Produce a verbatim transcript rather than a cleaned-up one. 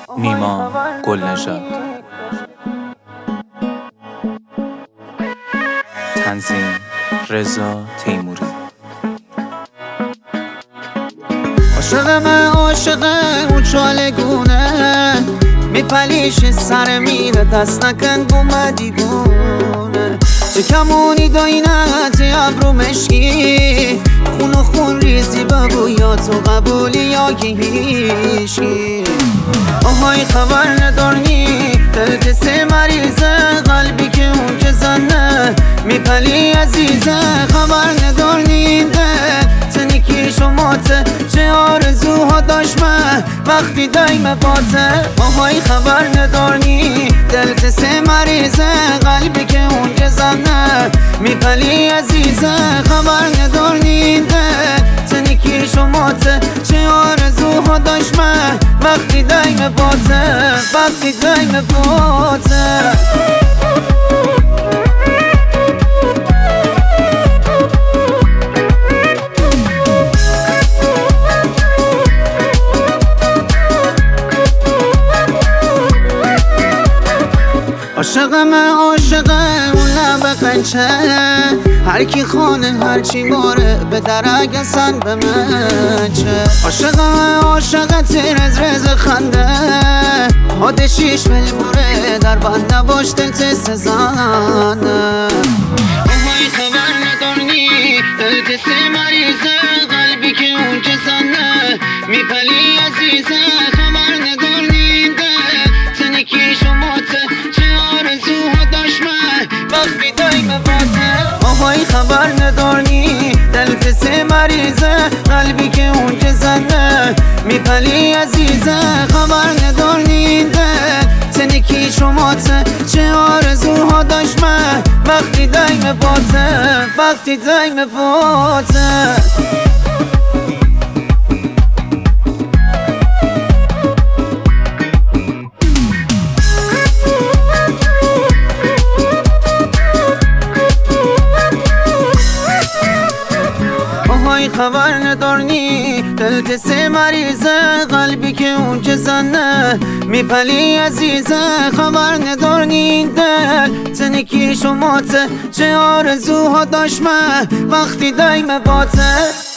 نیما گلنژاد. تنظیم رضا تیموری. عاشقم عاشق اون چالگونه میپلیش سر میره دست نکن بوم دیوونه چه کمونی داینت ابرو مشکی خون و خون ریزی بگو یا تو قبولی یا که هیشی آهای خبر ندارنی دل کسی مریضه قلبی که اون که زنه میپلی عزیزه خبر ندارنی دل تنکی شماته چه آرزوها داشت من وقتی دایم باته آهای خبر ندارنی دل کسی مریضه قلبی که اون که زنه میپلی عزیزه خبر ندارنی دل تنکی شماته چه آرزوها داشت من وقتی دایم باته وقتی دایم باته عاشقم عاشق اون لب قنچه هر کی خانه هر چی ماره به درک اصلا به من چه عاشقم عاشق تیر از رز خنده حاد شیش مل بوره در بند نباش دل تست زنه آهای خبر ندارنی دل تست مریضه قلبی که اون که زنه میپلی عزیزه خبر ندارنی دل تنکی شماته وقتی دایم باته آهای خبر ندارنی دل کسی مریضه قلبی که اون که زنه میپلی عزیزه خبر ندارنی دل تنکی شماته چه آرزوها داشت من وقتی دایم باته وقتی دایم باته خبر ندارنی دل کسی مریضه قلبی که اون که زنه میپلی عزیزه خبر ندارنی دل تنکی شماته چه آرزوها داشت من وقتی دایم باته